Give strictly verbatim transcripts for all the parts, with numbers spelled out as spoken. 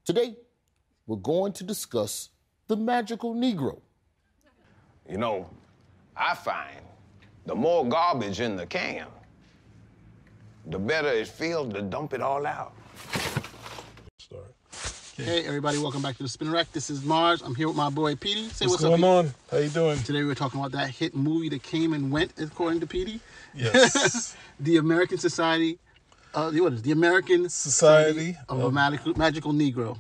Today, we're going to discuss the magical Negro. You know, I find the more garbage in the can, the better it feels to dump it all out. Start. Hey everybody, welcome back to the Spin Rack. This is Mars. I'm here with my boy Petey. Say what's, what's going up, on? How you doing? Today we're talking about that hit movie that came and went, according to Petey. Yes. The American Society, uh, what is it? The American Society, Society of a Magical, Magical Negro.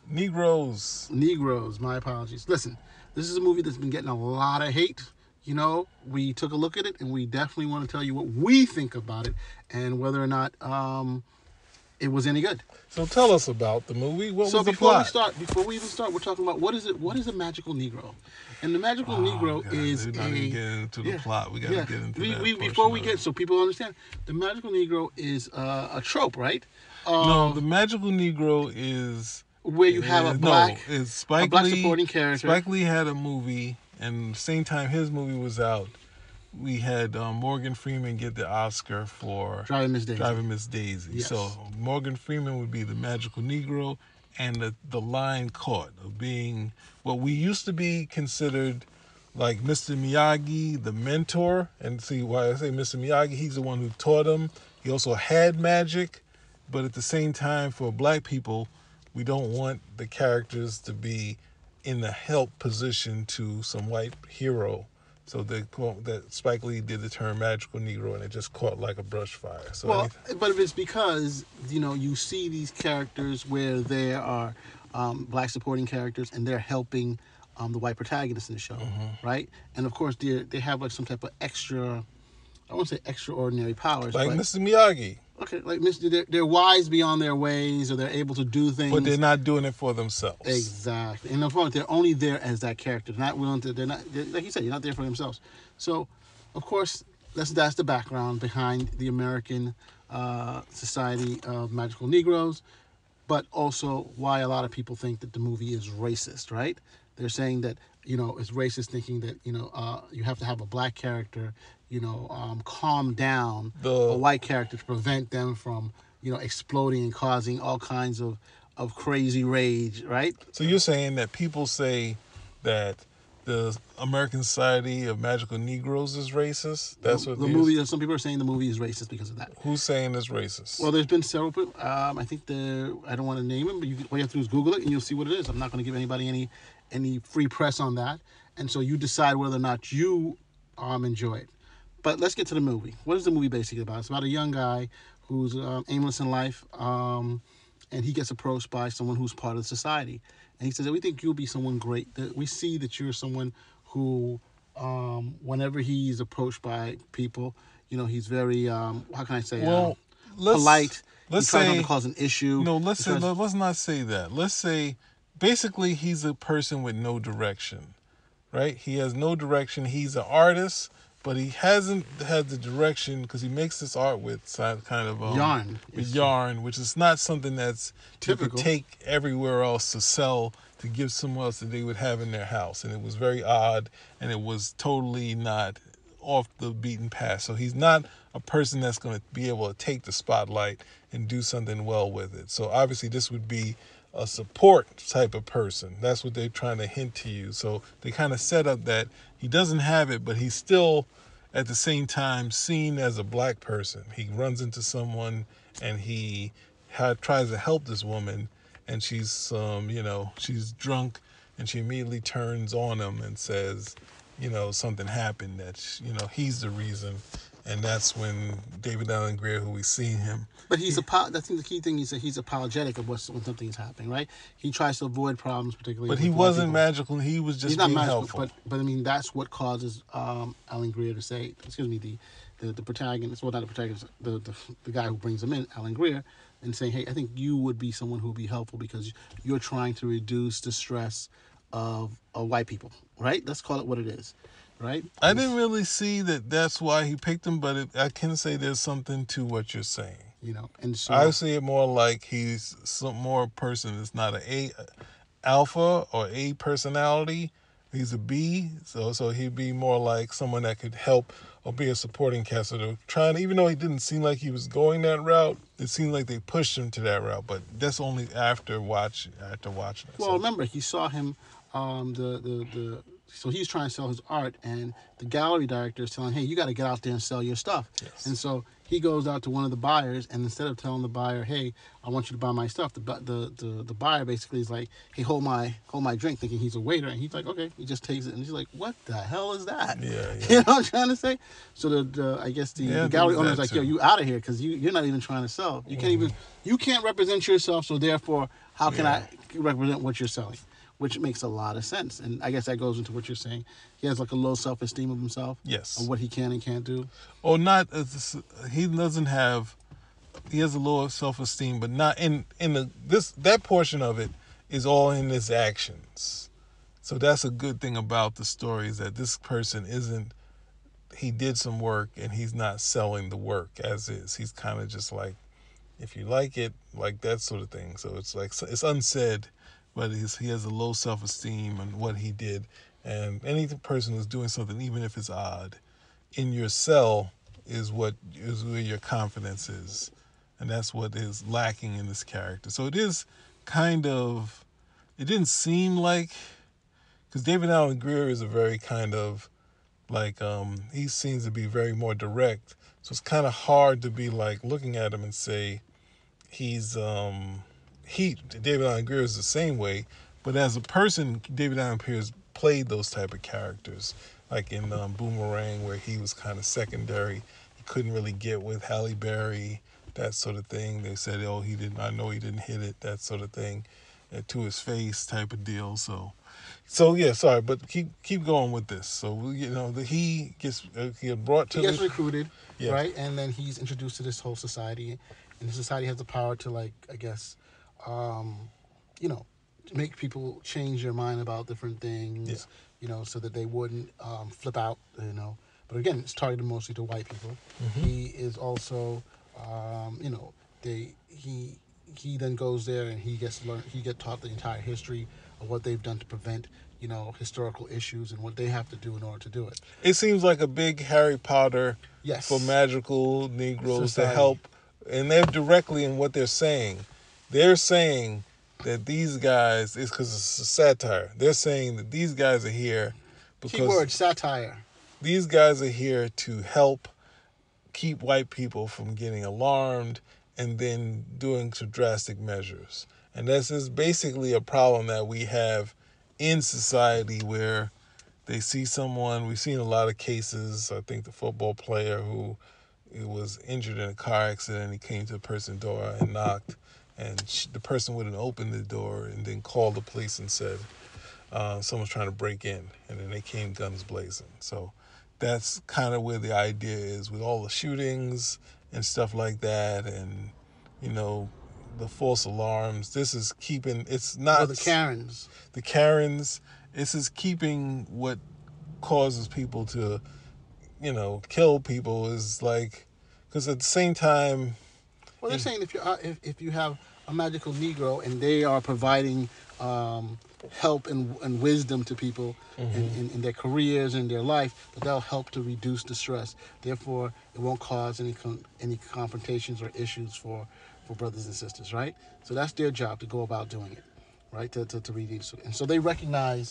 Negroes. Negroes, my apologies. Listen, this is a movie that's been getting a lot of hate. You know, we took a look at it and we definitely want to tell you what we think about it and whether or not um, it was any good. So tell us about the movie. What so was the before plot? we start, before we even start, we're talking about what is it? What is a magical Negro? And the magical oh, Negro God, is we're not a. even getting into the yeah, plot. We got to yeah. get into we, that. We, before we get, so people understand, the magical Negro is uh, a trope, right? Uh, no, the magical Negro is where you have a black, no, it's Spike a black Lee, supporting character. Spike Lee had a movie, and the same time his movie was out, we had um, Morgan Freeman get the Oscar for Driving Miss Daisy. Driving Miss Daisy. Yes. So Morgan Freeman would be the magical Negro, and the, the line caught of being what we used to be considered like Mister Miyagi, the mentor. And see why I say Mister Miyagi, he's the one who taught him. He also had magic, but at the same time, for black people, we don't want the characters to be in the help position to some white hero. So the, that Spike Lee did the term magical Negro, and it just caught like a brush fire. So well, anything. but if it's because, you know, you see these characters where there are um, black supporting characters and they're helping um, the white protagonist in the show, mm-hmm. right? And of course, they they have like some type of extra, I won't say extraordinary powers. Like but, Mister Miyagi. Okay, like Mister They're, they're wise beyond their ways, or they're able to do things. But they're not doing it for themselves. Exactly. And the point, they're only there as that character. They're not willing to, they're not, they're, like you said, you're not there for themselves. So, of course, that's, that's the background behind the American uh, Society of Magical Negroes, but also why a lot of people think that the movie is racist, right? They're saying that, you know, it's racist thinking that, you know, uh, you have to have a black character, you know, um, calm down the, a white character to prevent them from, you know, exploding and causing all kinds of, of crazy rage, right? So you're saying that people say that the American Society of Magical Negroes is racist? That's the, what the movie. Some people are saying the movie is racist because of that. Who's saying it's racist? Well, there's been several. Um, I think the I don't want to name them, but you, all you have to do is Google it and you'll see what it is. I'm not going to give anybody any any free press on that, and so you decide whether or not you um enjoy it. But let's get to the movie. What is the movie basically about? It's about a young guy who's um, aimless in life, um, and he gets approached by someone who's part of the society. And he says, we think you'll be someone great. That we see that you're someone who, um, whenever he's approached by people, you know, he's very, um, how can I say, well, uh, let's, polite. Let's he tries say, not to cause an issue. No, let's say, tries, let's not say that. Let's say, basically, he's a person with no direction, right? He has no direction. He's an artist, but he hasn't had the direction because he makes this art with kind of um, yarn, with yarn, which is not something that's typical. You could take everywhere else to sell to give someone else that they would have in their house, and it was very odd, and it was totally not off the beaten path. So he's not a person that's going to be able to take the spotlight and do something well with it. So obviously, this would be a support type of person. That's what they're trying to hint to you. So they kind of set up that he doesn't have it, but he's still at the same time seen as a black person. He runs into someone and he ha- tries to help this woman, and she's, um, you know, she's drunk, and she immediately turns on him and says, you know, something happened that, you know, he's the reason. And that's when David Alan Grier, who we seen him. But he's, apo- I think the key thing is that he's apologetic of what's, when something's happening, right? He tries to avoid problems, particularly. But he wasn't magical. He was just he's not being magical, helpful. But, but I mean, that's what causes um, Alan Grier to say, excuse me, the, the, the protagonist, well, not the protagonist, the, the, the guy who brings him in, Alan Grier, and saying, hey, I think you would be someone who would be helpful because you're trying to reduce the stress of, of white people, right? Let's call it what it is. Right? I didn't really see that that's why he picked him, but it, I can say there's something to what you're saying. You know, and so I see it more like he's some more person that's not an A alpha or A personality, He's a B, so so he'd be more like someone that could help or be a supporting cast. So they're trying, even though he didn't seem like he was going that route, it seemed like they pushed him to that route. But that's only after watch after watching it. Well, so. remember, he saw him, um, the, the, the, so he's trying to sell his art, and the gallery director is telling, hey, you got to get out there and sell your stuff. Yes. And so he goes out to one of the buyers, and instead of telling the buyer, hey, I want you to buy my stuff, the the the, the buyer basically is like, hey, hold my hold my drink, thinking he's a waiter, and he's like, okay, he just takes it, and he's like, what the hell is that? Yeah, yeah. You know what I'm trying to say? So the, the I guess the, Yeah, the gallery there's owner's that like, yo, too. you out of here, because you you're not even trying to sell. You can't even you can't represent yourself, so therefore, how can Yeah. I represent what you're selling? Which makes a lot of sense, and I guess that goes into what you're saying. He has like a low self-esteem of himself, Yes. of what he can and can't do. Or not, as- he doesn't have, he has a lower self-esteem, but not in, in the, this, that portion of it is all in his actions. So that's a good thing about the story, is that this person isn't, he did some work and he's not selling the work as is. He's kind of just like, if you like it, like that sort of thing. So it's like, it's unsaid, but he's, he has a low self-esteem and what he did. And any person who's doing something, even if it's odd, in your cell is what is where your confidence is. And that's what is lacking in this character. So it is kind of, it didn't seem like, because David Allen Greer is a very kind of, like, um, he seems to be very more direct. So it's kind of hard to be like looking at him and say he's, um, he, David Allen Greer is the same way. But as a person, David Allen Greer has played those type of characters, like in um, Boomerang, where he was kind of secondary. He couldn't really get with Halle Berry, that sort of thing. They said, oh, he didn't, I know he didn't hit it, that sort of thing, uh, to his face type of deal. So, so yeah, sorry, but keep keep going with this. So, you know, the, he gets uh, he get brought to He gets the, recruited, Yeah. right? And then he's introduced to this whole society, and the society has the power to, like, I guess, um, you know, make people change their mind about different things, Yeah. you know, so that they wouldn't um, flip out, you know. But again, it's targeted mostly to white people. Mm-hmm. He is also, um, you know, they he he then goes there and he gets learn he get taught the entire history of what they've done to prevent, you know, historical issues and what they have to do in order to do it. It seems like a big Harry Potter Yes. for magical Negroes Society. to help, and they're directly in what they're saying. They're saying that these guys, it's because it's a satire. They're saying that these guys are here because Keyword satire. these guys are here to help keep white people from getting alarmed and then doing some drastic measures. And this is basically a problem that we have in society where they see someone, we've seen a lot of cases, I think the football player who was injured in a car accident, he came to the person's door and knocked, and she, the person wouldn't open the door and then called the police and said, uh, someone's trying to break in, and then they came guns blazing. So that's kind of where the idea is with all the shootings and stuff like that, and, you know, the false alarms. This is keeping, it's not... Or the Karens. The Karens. This is keeping what causes people to, you know, kill people is like, because at the same time... Well, they're saying if you are if, if you have a magical Negro and they are providing um, help and, and wisdom to people Mm-hmm. in, in, in their careers and their life, that they'll help to reduce the stress. Therefore, it won't cause any con- any confrontations or issues for, for brothers and sisters, right? So that's their job to go about doing it, right? To to, to reduce it. And so they recognize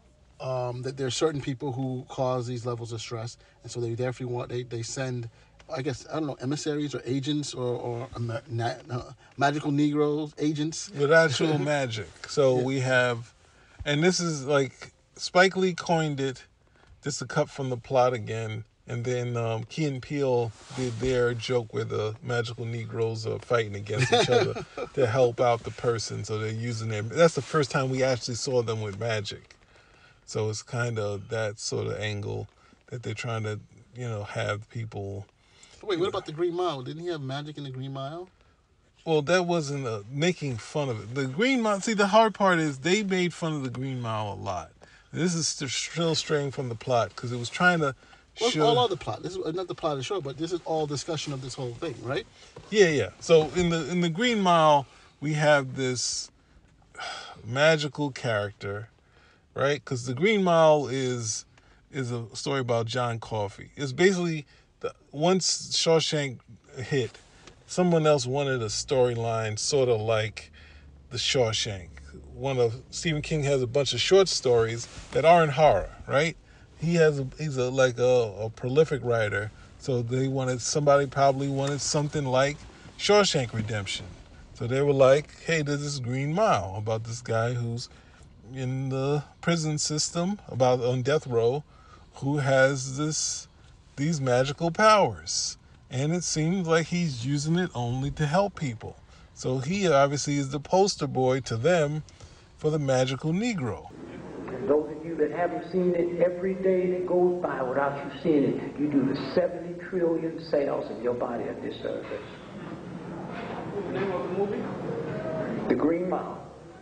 um, that there are certain people who cause these levels of stress, and so they definitely want they they send. I guess, I don't know, emissaries or agents or, or Amer- na- no, magical Negroes, agents. With actual magic. So Yeah. we have, and this is like, Spike Lee coined it, just a cut from the plot again, and then um, Key and Peele did their joke where the magical Negroes are fighting against each other to help out the person, so they're using their, that's the first time we actually saw them with magic. So it's kind of that sort of angle that they're trying to, you know, have people... Wait, what about the Green Mile? Didn't he have magic in the Green Mile? Well, that wasn't uh, making fun of it. The Green Mile, see, the hard part is they made fun of the Green Mile a lot. This is st- still straying from the plot because it was trying to Well, it's show... all of the plot. This is not the plot of the show, but this is all discussion of this whole thing, right? Yeah, yeah. So in the in the Green Mile, we have this magical character right? Because the Green Mile is is a story about John Coffey. It's basically the, once Shawshank hit, someone else wanted a storyline sort of like The Shawshank. One of Stephen King has a bunch of short stories that aren't horror, right? He has a, he's a like a, a prolific writer, so they wanted somebody probably wanted something like Shawshank Redemption. So they were like, hey, there's this Green Mile about this guy who's in the prison system, about on death row, who has this these magical powers. And it seems like he's using it only to help people. So he obviously is the poster boy to them for the magical Negro. And those of you that haven't seen it, every day that goes by without you seeing it, you do the seventy trillion cells in your body a disservice. What's the name of the movie? The Green Mile.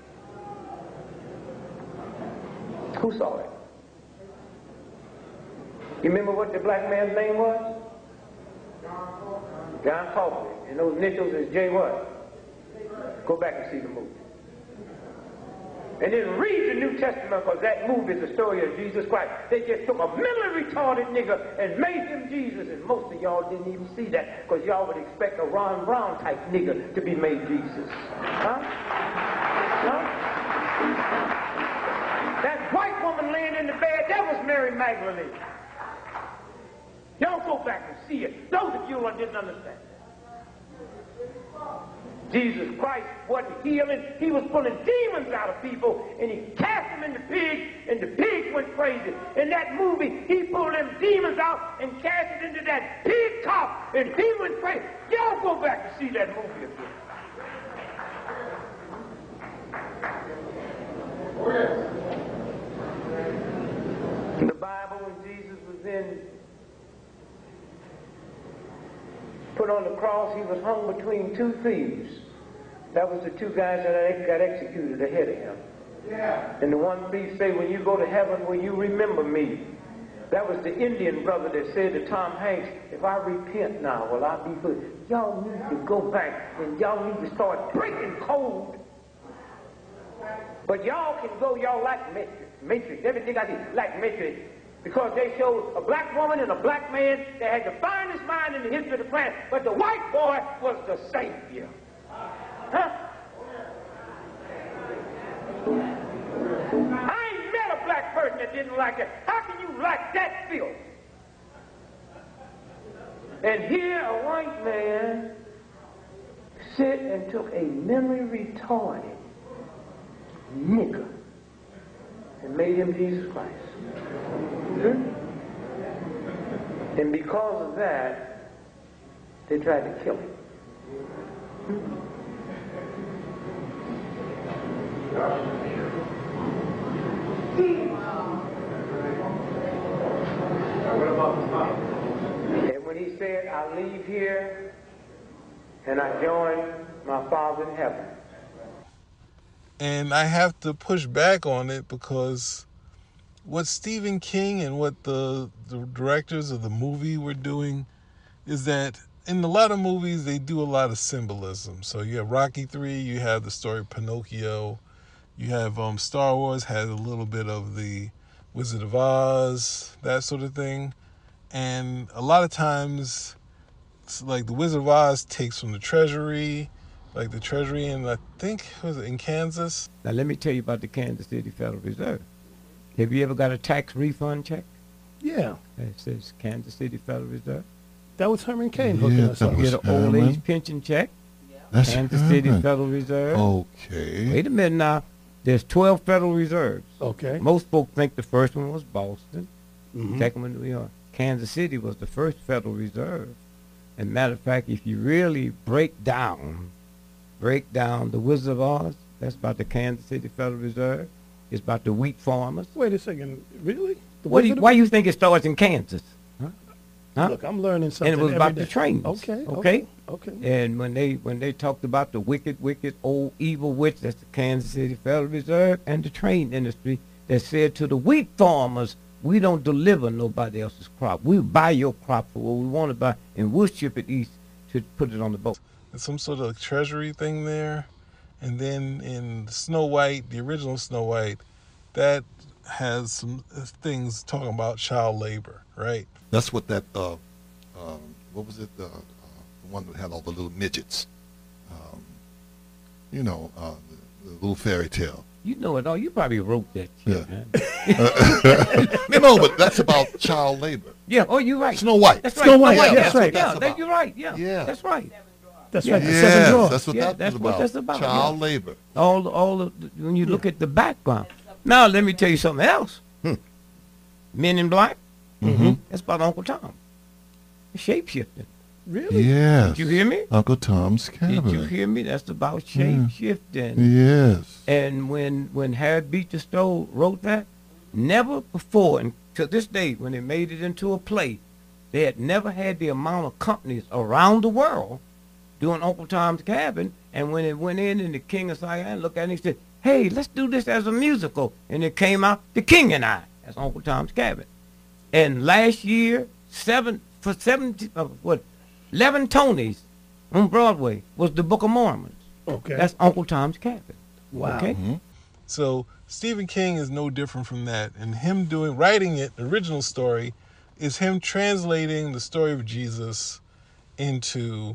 Who saw it? You remember what the black man's name was? John Coffey. And those initials is J what? Go back and see the movie. And then read the New Testament, because that movie is the story of Jesus Christ. They just took a mentally retarded nigga and made him Jesus, and most of y'all didn't even see that, because y'all would expect a Ron Brown type nigga to be made Jesus. Huh? Huh? That white woman laying in the bed, that was Mary Magdalene. Y'all go back and see it. Those of you who didn't understand. Jesus Christ wasn't healing. He was pulling demons out of people, and he cast them into pigs, and the pigs went crazy. In that movie, he pulled them demons out and cast it into that pig cop, and he went crazy. Y'all go back and see that movie again. In the Bible, when Jesus was in put on the cross, he was hung between two thieves. That was the two guys that got executed ahead of him. Yeah. And the one thief said, when you go to heaven, will you remember me? That was the Indian brother that said to Tom Hanks, if I repent now, will I be good? Y'all need to go back and y'all need to start breaking code. But y'all can go, y'all like Matrix. Matrix, everything I did, like Matrix. Because they showed a black woman and a black man that had the finest mind in the history of the planet, but the white boy was the savior. Huh? I ain't met a black person that didn't like it. How can you like that filth? And here a white man sit and took a mentally retarded nigger and made him Jesus Christ. Hmm? And because of that, they tried to kill him. Hmm? And when he said, I leave here and I join my Father in heaven. And I have to push back on it because what Stephen King and what the, the directors of the movie were doing is that in a lot of movies, they do a lot of symbolism. So you have Rocky three, you have the story of Pinocchio, you have um, Star Wars has a little bit of the Wizard of Oz, that sort of thing. And a lot of times, like the Wizard of Oz takes from the Treasury, like the Treasury in, I think, was it in Kansas? Now let me tell you about the Kansas City Federal Reserve. Have you ever got a tax refund check? Yeah. It says Kansas City Federal Reserve. That was Herman Cain hooking us up. You get an old age pension check. That's Kansas Herman. City Federal Reserve. Okay. Wait a minute now. There's twelve Federal Reserves. Okay. Most folks think the first one was Boston. Mm-hmm. The second one, New York. Kansas City was the first Federal Reserve. And matter of fact, if you really break down, break down the Wizard of Oz, that's about the Kansas City Federal Reserve. It's about the wheat farmers. Wait a second. Really? The What do you, Wizard of why you think it starts in Kansas? Huh? Huh? Look, I'm learning something And it was every about day. the trains. Okay, Okay. okay, okay. And when they when they talked about the wicked, wicked, old, evil witch, that's the Kansas City Federal Reserve, and the train industry that said to the wheat farmers, we don't deliver nobody else's crop. We buy your crop for what we want to buy, and we'll ship it east to put it on the boat. There's some sort of treasury thing there. And then in Snow White, the original Snow White, that has some things talking about child labor, right? That's what that, uh, um, what was it, uh, uh, the one that had all the little midgets, um, you know, uh, the, the little fairy tale. You know it all. You probably wrote that shit, Yeah. man. No, but that's about child labor. Yeah, oh, you're right. Snow White. That's right. Snow White, Yeah, that's that's right. right. Yeah, That's that, about. you're right. Yeah, Yeah. that's right. That's Yeah. right. The Yes, seven drawers. that's what Yeah, that that's was what about. that's about, Child yeah. labor. All, all of the, when you look at the background. Now, let me tell you something else. Hmm. Men in Black. Mm-hmm. That's about Uncle Tom. Shape shifting. Really? Yes. Did you hear me? Uncle Tom's Cabin. Did you hear me? That's about shape shifting. Yes. And when when Harry Beecher Stowe wrote that, never before, and to this day, when they made it into a play, they had never had the amount of companies around the world doing Uncle Tom's Cabin. And when it went in, and the King of Siam looked at it and he said, "Hey, let's do this as a musical." And it came out, The King and I, as Uncle Tom's Cabin. And last year, seven for seventy, uh, what, eleven Tonys on Broadway was The Book of Mormon. Okay. That's Uncle Tom's Cabin. Wow. Okay. Mm-hmm. So Stephen King is no different from that. And him doing, writing it, the original story, is him translating the story of Jesus into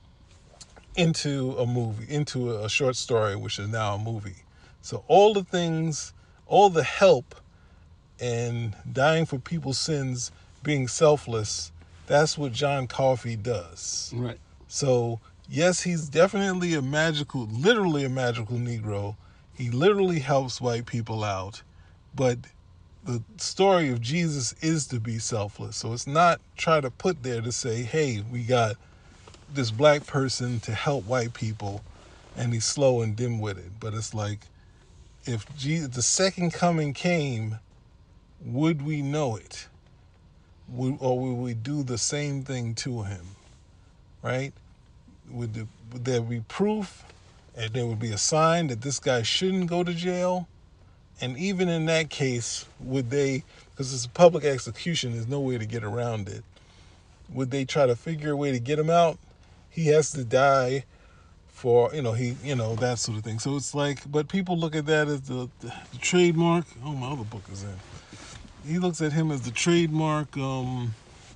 into a movie, into a short story, which is now a movie. So all the things, all the help and dying for people's sins, being selfless, that's what John Coffey does. Right. So, yes, he's definitely a magical, literally a magical Negro. He literally helps white people out. But the story of Jesus is to be selfless. So it's not try to put there to say, hey, we got this black person to help white people, and he's slow and dim-witted. But it's like, if Jesus, the second coming came, would we know it? Would, or would we do the same thing to him? Right? Would, the, would there be proof, and there would be a sign that this guy shouldn't go to jail? And even in that case, would they, because it's a public execution, there's no way to get around it, would they try to figure a way to get him out? He has to die for, you know, he, you know, that sort of thing. So it's like, but people look at that as the, the, the trademark. Oh, my other book is in. He looks at him as the trademark, um,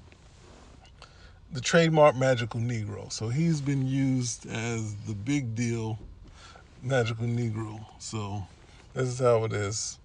the trademark magical Negro. So he's been used as the big deal magical Negro. So this is how it is.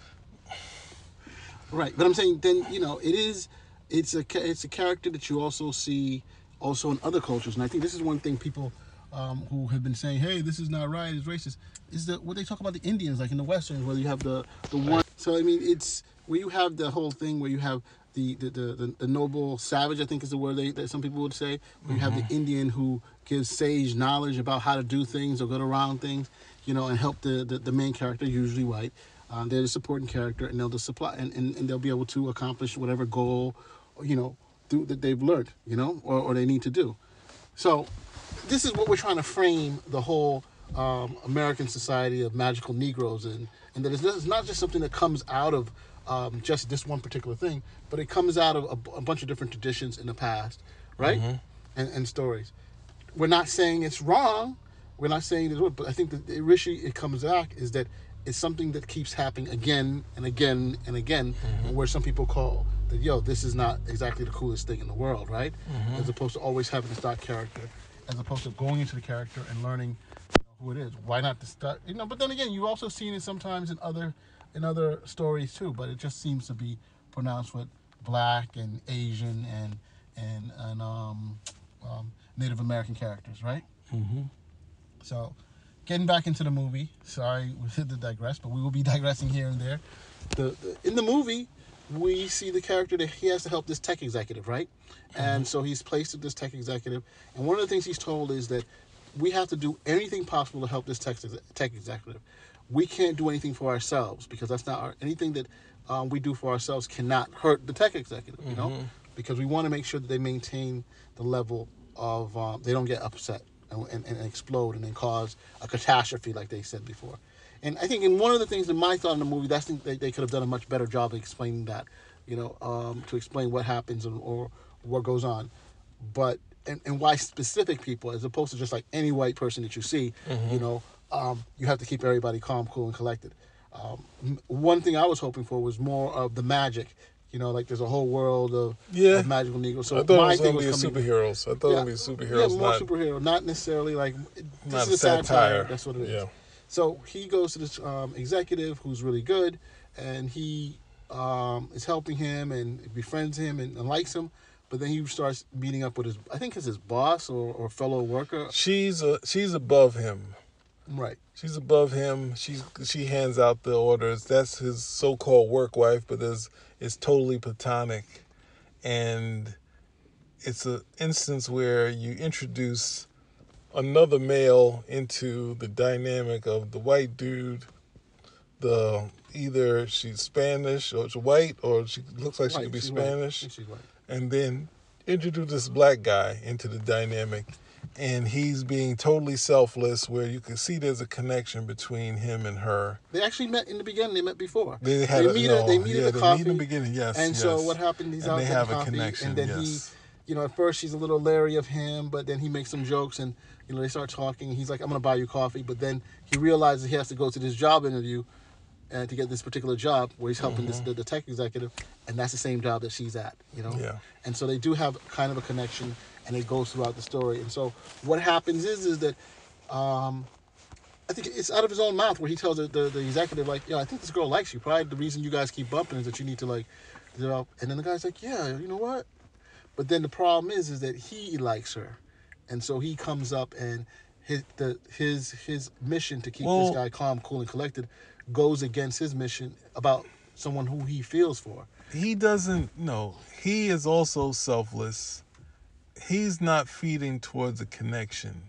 Right, but I'm saying then, you know, it is, it's a ca- it's a character that you also see also in other cultures, and I think this is one thing people um, who have been saying, hey, this is not right, it's racist, is that what they talk about the Indians, like in the Westerns, where you have the the one. So I mean, it's where you have the whole thing where you have the the the, the, the noble savage, I think is the word they, that some people would say, where you have the Indian who gives sage knowledge about how to do things or get around things, you know, and help the the, the main character, usually white. Um, they're the supporting character, and they'll just supply, and, and, and they'll be able to accomplish whatever goal, you know, do, that they've learned, you know, or, or they need to do. So, this is what we're trying to frame the whole um, American society of magical Negroes in, and that it's not, it's not just something that comes out of um, just this one particular thing, but it comes out of a, a bunch of different traditions in the past, right, mm-hmm. and, and stories. We're not saying it's wrong. We're not saying it's wrong, but I think that the issue it comes back is that it's something that keeps happening again and again and again, mm-hmm. where some people call that, yo, this is not exactly the coolest thing in the world, right? Mm-hmm. As opposed to always having to start character, as opposed to going into the character and learning, you know, who it is. Why not to start, you know? But then again, you've also seen it sometimes in other in other stories too. But it just seems to be pronounced with black and Asian and and and um, um, Native American characters, right? Mm-hmm. So. Getting back into the movie, sorry we had to digress, but we will be digressing here and there. The, the in the movie, we see the character that he has to help this tech executive, right? Mm-hmm. And so he's placed with this tech executive, and one of the things he's told is that we have to do anything possible to help this tech, tech executive. We can't do anything for ourselves because that's not our, anything that um, we do for ourselves cannot hurt the tech executive, you know, mm-hmm. because we want to make sure that they maintain the level of um, they don't get upset. And, and explode and then cause a catastrophe like they said before. And I think in one of the things that my thought in the movie, that's they, they could have done a much better job of explaining that, you know, um, to explain what happens and, or what goes on. But, and, and why specific people, as opposed to just like any white person that you see, mm-hmm. you know, um, you have to keep everybody calm, cool, and collected. Um, m- one thing I was hoping for was more of the magic. You know, like there's a whole world of, Yeah. of magical Negroes. So I thought my it was thing going to be a was coming. superheroes. I thought it Yeah, was going to be yeah, superheroes, more not, superhero, not necessarily like this not is a satire. satire. That's what it is. Yeah. So he goes to this um, executive who's really good, and he um, is helping him and befriends him and, and likes him. But then he starts meeting up with his, I think it's his boss or, or fellow worker. She's a, she's above him. Right. She's above him. She's she hands out the orders. That's his so-called work wife, but there's it's totally platonic, and it's an instance where you introduce another male into the dynamic of the white dude. The either she's Spanish or she's white, or she looks like she White, could be she's white. Spanish, She's white. and then introduce this black guy into the dynamic. And he's being totally selfless, where you can see there's a connection between him and her. They actually met in the beginning. They met before. They had they a, meet. no, at, they meet yeah, at the they coffee. meet in the beginning, yes. And yes. so what happened? He's and out they getting have a coffee, connection, and then yes. he, you know, at first she's a little leery of him, but then he makes some jokes, and you know they start talking. He's like, "I'm gonna buy you coffee," but then he realizes he has to go to this job interview, and to get this particular job where he's helping Mm-hmm. this the, the tech executive, and that's the same job that she's at. You know. Yeah. And so they do have kind of a connection, and it goes throughout the story. And so what happens is is that. Um, I think it's out of his own mouth where he tells the, the, the executive, like, yo, I think this girl likes you. Probably the reason you guys keep bumping is that you need to, like, develop. And then the guy's like, yeah, you know what? But then the problem is, is that he likes her. And so he comes up and his the his his mission to keep Well- this guy calm, cool, and collected goes against his mission about someone who he feels for. He doesn't, no, he is also selfless. He's not feeding towards a connection.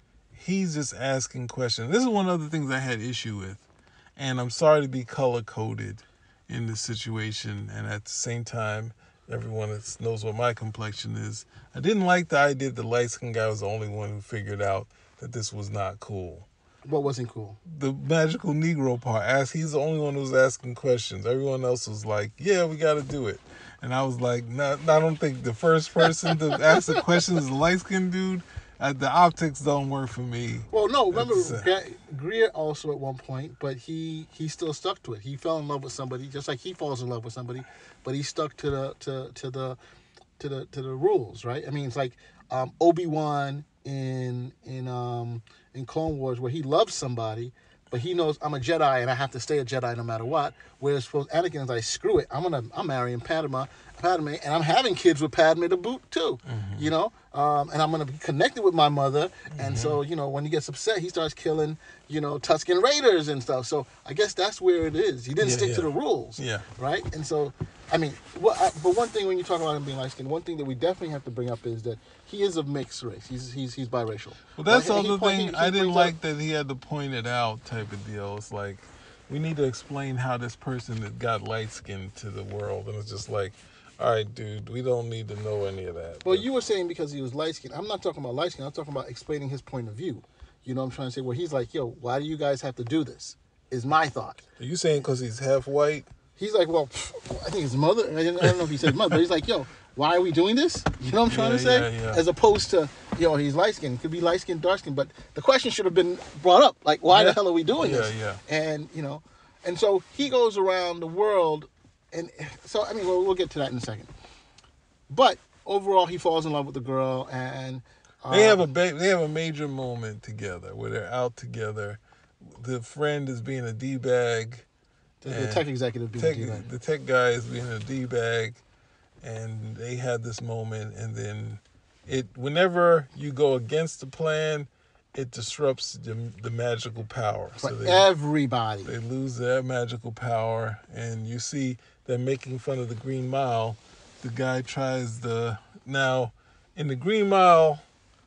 He's just asking questions. This is one of the things I had issue with. And I'm sorry to be color-coded in this situation. And at the same time, everyone that knows what my complexion is. I didn't like the idea that the light-skinned guy was the only one who figured out that this was not cool. What wasn't cool? The magical Negro part. Ask, he's the only one who was asking questions. Everyone else was like, yeah, we got to do it. And I was like, no, I don't think the first person to ask the question is the light-skinned dude. Uh, the optics don't work for me. Well, no, remember, That's, uh, Gre- Greer also at one point, but he he still stuck to it. He fell in love with somebody, just like he falls in love with somebody, but he stuck to the to to the to the to the rules, right? I mean, it's like um, Obi-Wan in in um in Clone Wars, where he loves somebody, but he knows I'm a Jedi and I have to stay a Jedi no matter what. Whereas for Anakin is like, screw it, I'm gonna I'm marrying Padma, Padme, and I'm having kids with Padme to boot too, Mm-hmm. you know. Um, and I'm gonna be connected with my mother, and so you know when he gets upset, he starts killing, you know, Tusken Raiders and stuff. So I guess that's where it is. He didn't Yeah, stick yeah. to the rules, Yeah. right? And so, I mean, what? I, but one thing when you talk about him being light skinned, one thing that we definitely have to bring up is that he is of mixed race. He's he's he's biracial. Well, that's But the he- other he point- thing. he- he I didn't brings like up- that he had to point it out type of deal. It's like, we need to explain how this person that got light skin to the world. And it's just like, all right, dude, we don't need to know any of that. Well, you were saying because he was light skinned. I'm not talking about light skin. I'm talking about explaining his point of view. You know what I'm trying to say? Where he's like, yo, why do you guys have to do this? Is my thought. Are you saying because he's half white? He's like, well, pff, I think his mother. I don't I don't know if he said his mother, but he's like, yo, why are we doing this? You know what I'm trying Yeah, to say? yeah, yeah. As opposed to, you know, he's light skinned. Could be light skinned, dark skinned. But the question should have been brought up. Like, why Yeah. the hell are we doing Yeah, this? yeah. And, you know, and so he goes around the world. And so, I mean, we'll, we'll get to that in a second. But overall, he falls in love with the girl. And uh, They have a ba- they have a major moment together where they're out together. The friend is being a d-bag. the, the and tech executive being tech, D-bag. the tech guy is being a d-bag, and they had this moment, and then it whenever you go against the plan, it disrupts the, the magical power. For So they, everybody. they lose their magical power, and you see them making fun of the Green Mile. The guy tries the now in the Green Mile,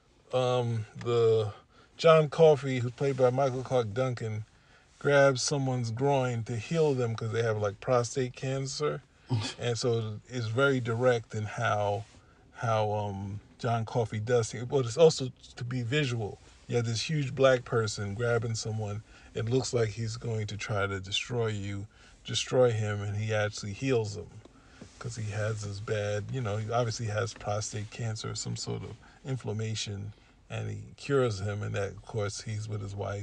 um, the John Coffey, who's played by Michael Clark Duncan, grabs someone's groin to heal them because they have like prostate cancer, and so it's very direct in how how um, John Coffey does things. But it's also to be visual. You have this huge black person grabbing someone. It looks like he's going to try to destroy you, destroy him, and he actually heals him because he has this bad, you know, he obviously has prostate cancer, some sort of inflammation, and he cures him. And that, of course, he's with his wife,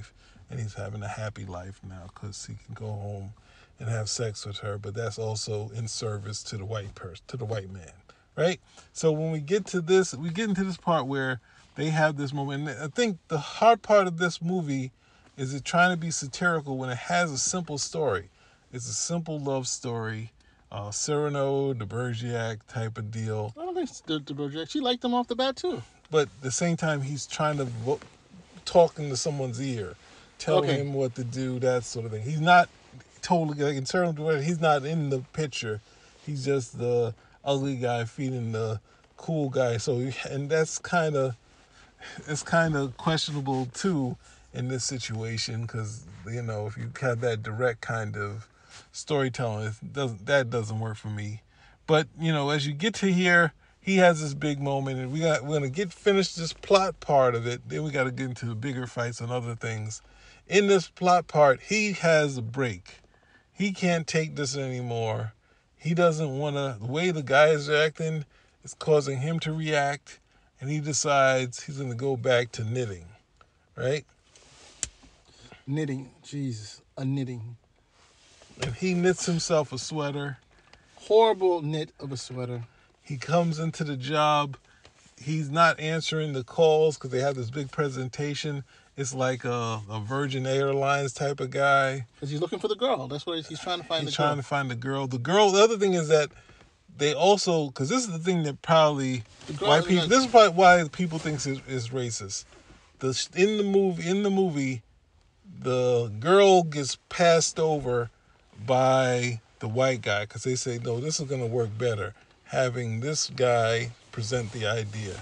and he's having a happy life now because he can go home and have sex with her, but that's also in service to the white person, to the white man, right? So when we get to this, we get into this part where they have this moment. And I think the hard part of this movie is it trying to be satirical when it has a simple story. It's a simple love story, uh, Cyrano, de Bergerac type of deal. I don't think the, the Bergerac. She liked him off the bat too. But at the same time, he's trying to vo- talk into someone's ear, telling Okay. him what to do, that sort of thing. He's not totally, like in Cyrano, he's not in the picture. He's just the ugly guy feeding the cool guy. So, and that's kind of, it's kind of questionable too in this situation because, you know, if you have that direct kind of storytelling, it doesn't, that doesn't work for me. But, you know, as you get to here, he has this big moment, and we got, we're going to get finished this plot part of it. Then we got to get into the bigger fights and other things. In this plot part, he has a break. He can't take this anymore. He doesn't want to, the way the guys are acting is causing him to react, and he decides he's going to go back to knitting, right? Knitting, Jesus, a knitting. And he knits himself a sweater. Horrible knit of a sweater. He comes into the job. He's not answering the calls because they have this big presentation. It's like a, a Virgin Airlines type of guy. Because he's looking for the girl. That's what he's, he's trying to find. He's the trying girl. to find the girl. The girl, the other thing is that they also, because this is the thing that probably, girl why is people, not- this is probably why people think is is racist. The in the movie, in the movie, the girl gets passed over by the white guy because they say, no, this is going to work better having this guy present the idea.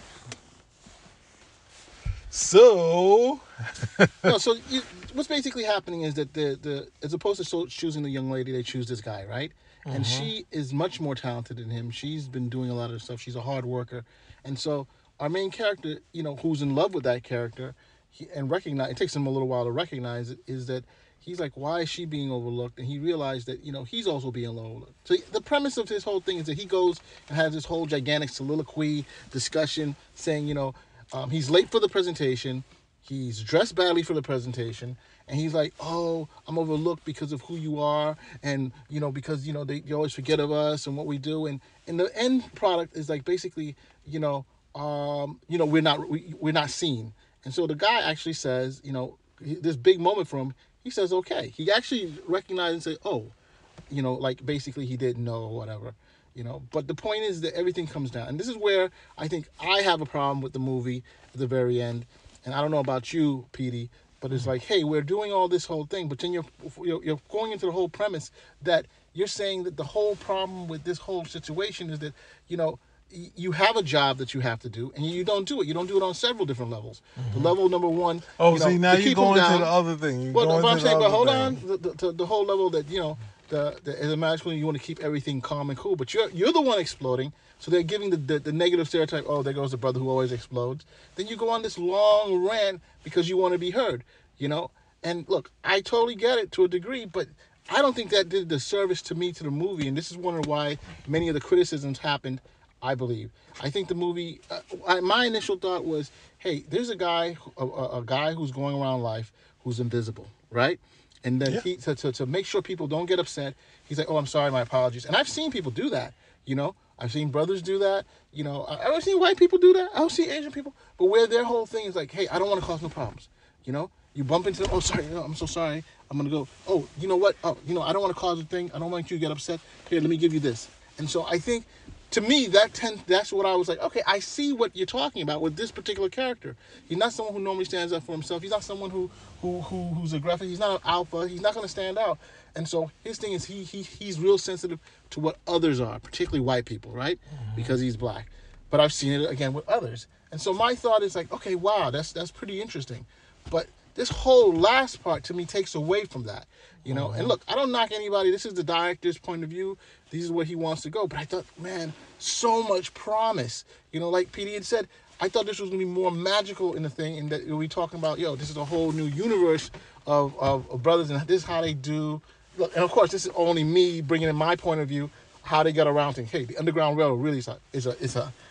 So, No, so you, what's basically happening is that the, the as opposed to so, choosing the young lady, they choose this guy, right? And she is much more talented than him. She's been doing a lot of stuff. She's a hard worker. And so our main character, you know, who's in love with that character, he, and recognize, it takes him a little while to recognize it, is that he's like, why is she being overlooked? And he realized that, you know, he's also being overlooked. So the premise of his whole thing is that he goes and has this whole gigantic soliloquy discussion saying, you know, um, he's late for the presentation. He's dressed badly for the presentation. And he's like, oh, I'm overlooked because of who you are. And, you know, because, you know, they, they always forget of us and what we do. And, and the end product is like basically, you know, um, you know, we're not, we, we're not seen. And so the guy actually says, you know, this big moment for him, he says, okay. He actually recognized and said, oh, you know, like basically he didn't know or whatever, you know. But the point is that everything comes down. And this is where I think I have a problem with the movie at the very end. And I don't know about you, Petey, but it's like, hey, we're doing all this whole thing, but then you're, you're you're going into the whole premise that you're saying that the whole problem with this whole situation is that, you know, y- you have a job that you have to do, and you don't do it. You don't do it on several different levels. The level number one. oh, you know, see, now to you're keep 'em going to down. the other thing. You're Well, going but to I'm the saying, but other hold thing. on, the, the, the whole level that, you know, the, the as a masculine, you want to keep everything calm and cool, but you're you're the one exploding. So they're giving the, the, the negative stereotype, oh, there goes the brother who always explodes. Then you go on this long rant because you want to be heard, you know? And look, I totally get it to a degree, but I don't think that did the service to me to the movie. And this is one of why many of the criticisms happened, I believe. I think the movie, uh, I, my initial thought was, hey, there's a guy, a, a, a guy who's going around life who's invisible, right? And then Yeah. he to, to, to make sure people don't get upset, he's like, oh, I'm sorry, my apologies. And I've seen people do that, you know? I've seen brothers do that. You know, I- I've seen white people do that. I don't see Asian people. But where their whole thing is like, hey, I don't want to cause no problems. You know, you bump into them. Oh, sorry. No, I'm so sorry. I'm going to go. Oh, you know what? Oh, you know, I don't want to cause a thing. I don't want you to get upset. Here, let me give you this. And so I think, to me, that tend, that's what I was like, okay, I see what you're talking about with this particular character. He's not someone who normally stands up for himself. He's not someone who, who, who who's aggressive. He's not an alpha. He's not going to stand out. And so his thing is he he he's real sensitive to what others are, particularly white people, right? Mm-hmm. Because he's black. But I've seen it again with others. And so my thought is like, okay, wow, that's that's pretty interesting. But this whole last part to me takes away from that, you know. Mm-hmm. And look, I don't knock anybody. This is the director's point of view. This is where he wants to go. But I thought, man, so much promise. You know, like P D had said, I thought this was going to be more magical in the thing, and that we talking about, yo, this is a whole new universe of, of, of brothers, and this is how they do. Look, and of course, this is only me bringing in my point of view, how they got around things. Hey, the Underground Railroad really is a is a is a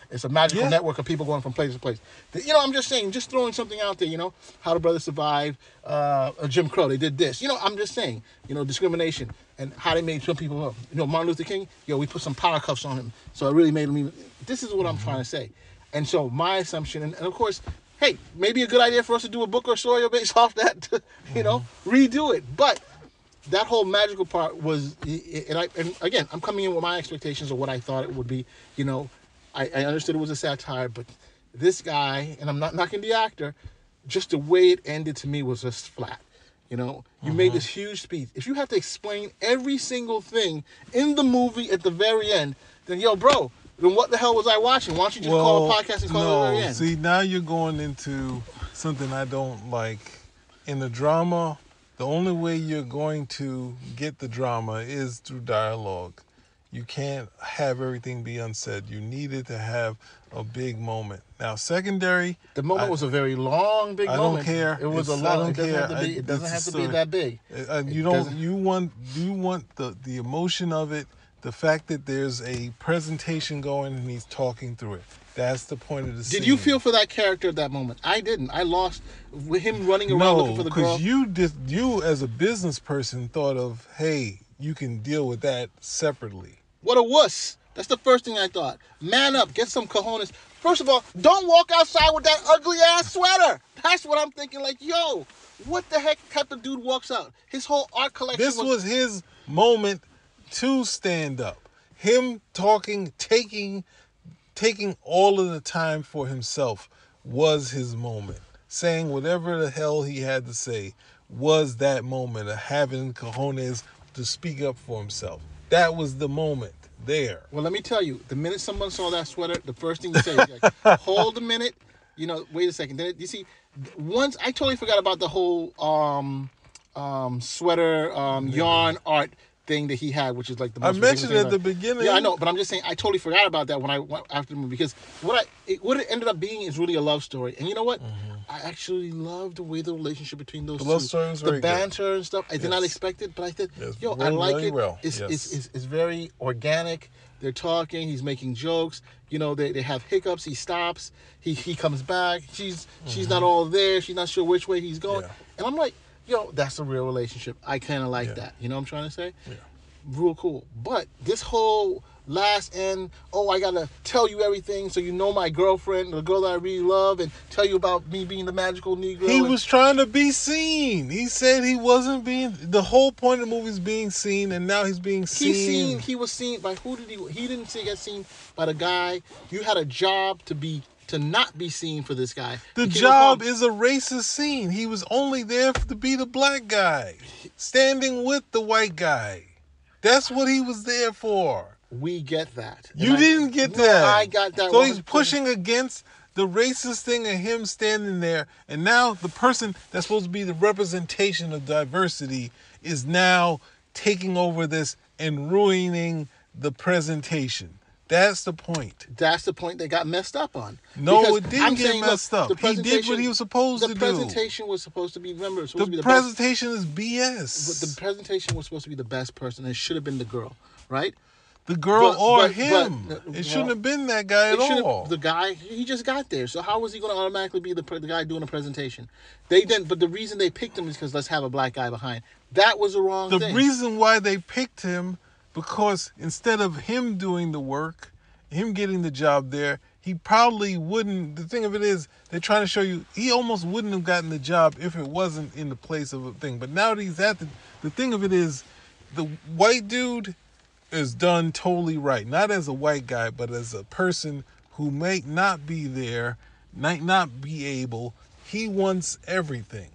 It's a magical Yeah. network of people going from place to place. The- you know, I'm just saying, just throwing something out there. You know, how the brothers survived. Uh, Jim Crow, they did this. You know, I'm just saying. You know, discrimination and how they made some people. You know, Martin Luther King. Yo, we put some power cuffs on him, so it really made him. Even, this is what I'm trying to say. And so my assumption, and, and of course, hey, maybe a good idea for us to do a book or story based off that. To, you know, redo it, but. That whole magical part was, and I, and again, I'm coming in with my expectations of what I thought it would be. You know, I, I understood it was a satire, but this guy, and I'm not knocking the actor, just the way it ended to me was just flat. You know, you made this huge speech. If you have to explain every single thing in the movie at the very end, then yo, bro, then what the hell was I watching? Why don't you just well, call a podcast and call no, it at the very end? See, now you're going into something I don't like. In the drama, the only way you're going to get the drama is through dialogue. You can't have everything be unsaid. You needed to have a big moment. Now, secondary... The moment I, was a very long, big I moment. don't care. It was It's, a long... I don't it doesn't care. have to be, I, it doesn't have to be story. that big. Uh, you It don't... doesn't- You want, you want the, the emotion of it, the fact that there's a presentation going and he's talking through it. That's the point of the scene. Did you feel for that character at that moment? I didn't. I lost with him running around No, looking for the girl. because you did. You as a business person thought of, hey, you can deal with that separately. What a wuss. That's the first thing I thought. Man up. Get some cojones. First of all, don't walk outside with that ugly ass sweater. That's what I'm thinking. Like, yo, what the heck type of dude walks out? His whole art collection This was his moment to stand up. Him talking, taking, taking all of the time for himself was his moment. Saying whatever the hell he had to say was that moment of having cojones to speak up for himself. That was the moment there. Well, let me tell you, the minute someone saw that sweater, the first thing you say is like, hold a minute, you know, wait a second. Then you see, once I totally forgot about the whole um, um, sweater um, yarn art thing that he had, which is like the most I mentioned ridiculous at the thing. beginning. Yeah, I know, but I'm just saying I totally forgot about that when I went after the movie because what I it, what it ended up being is really a love story. And you know what? Mm-hmm. I actually loved the way the relationship between those The two, love story was the very good. banter and stuff. I did Yes. not expect it, but I did. Yes, Yo, I went like really it. well. It's, Yes. it's it's it's very organic. They're talking. He's making jokes. You know, they, they have hiccups. He stops. He he comes back. She's she's not all there. She's not sure which way he's going. Yeah. And I'm like, yo, that's a real relationship. I kind of like Yeah. that. You know what I'm trying to say? Yeah. Real cool. But this whole last end, oh, I gotta tell you everything so you know my girlfriend, the girl that I really love, and tell you about me being the magical Negro. He and- was trying to be seen. He said he wasn't being. The whole point of the movie is being seen, and now he's being seen. He's seen. He was seen by who did he? He didn't see, get seen by the guy. You had a job to be to not be seen for this guy. The You keep job upon- is a racist scene. He was only there to be the black guy, standing with the white guy. That's what he was there for. We get that. You And I- didn't get no, that. I got that. So one he's hundred percent. pushing against the racist thing of him standing there, and now the person that's supposed to be the representation of diversity is now taking over this and ruining the presentation. That's the point. That's the point they got messed up on. No, Because it didn't I'm get saying, look, messed up. the He did what presentation- he was supposed the to do. presentation was supposed to be, remember, it was supposed The to be the best. presentation is B But S. the presentation was supposed to be the best person. It should have been the girl, right? The girl but- or but- him. but- it shouldn't well, have been that guy at It should've- all. The guy, he just got there. So how was he going to automatically be the pre- the guy doing the presentation? They didn't. But the reason they picked him is because let's have a black guy behind. That was the wrong The thing. reason why they picked him, because instead of him doing the work, him getting the job there, he probably wouldn't. The thing of it is, they're trying to show you he almost wouldn't have gotten the job if it wasn't in the place of a thing. But now that he's at the, the thing of it is, the white dude is done totally right. Not as a white guy, but as a person who may not be there, might not be able. He wants everything.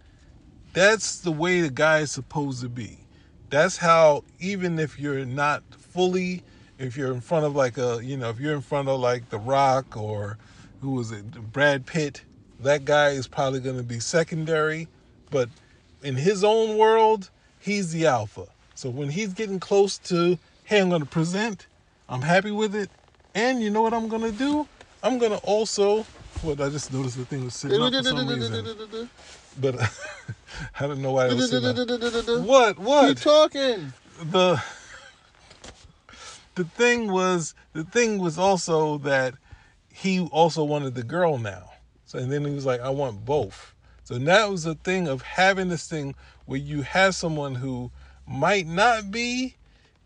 That's the way the guy is supposed to be. That's how, even if you're not fully, if you're in front of like a, you know, if you're in front of like The Rock or who was it, Brad Pitt, that guy is probably going to be secondary. But in his own world, he's the alpha. So when he's getting close to, hey, I'm going to present, I'm happy with it. And you know what I'm going to do? I'm going to also, what, I just noticed the thing was sitting up for some reason. But I don't know why it was sitting up. What? What? Keep talking. The the thing was the thing was also that he also wanted the girl now. So and then he was like, I want both. So that was a thing of having this thing where you have someone who might not be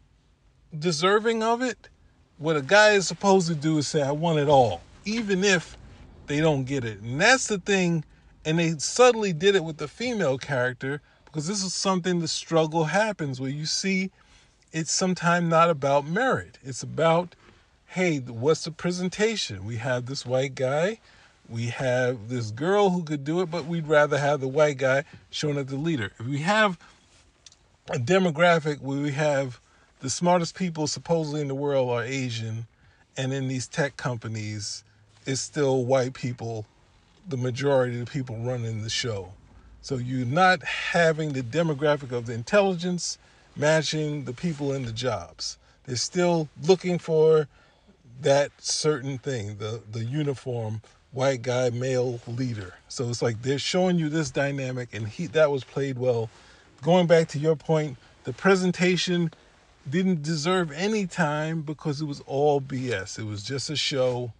deserving of it. What a guy is supposed to do is say, I want it all, even if they don't get it. And that's the thing. And they subtly did it with the female character, because this is something the struggle happens where you see it's sometimes not about merit. It's about, hey, what's the presentation? We have this white guy. We have this girl who could do it, but we'd rather have the white guy shown as the leader. If we have a demographic where we have the smartest people supposedly in the world are Asian, and in these tech companies, it's still white people, the majority of the people running the show. So you're not having the demographic of the intelligence matching the people in the jobs. They're still looking for that certain thing, the, the uniform white guy, male leader. So it's like they're showing you this dynamic, and he that was played well. Going back to your point, the presentation didn't deserve any time because it was all B S. It was just a show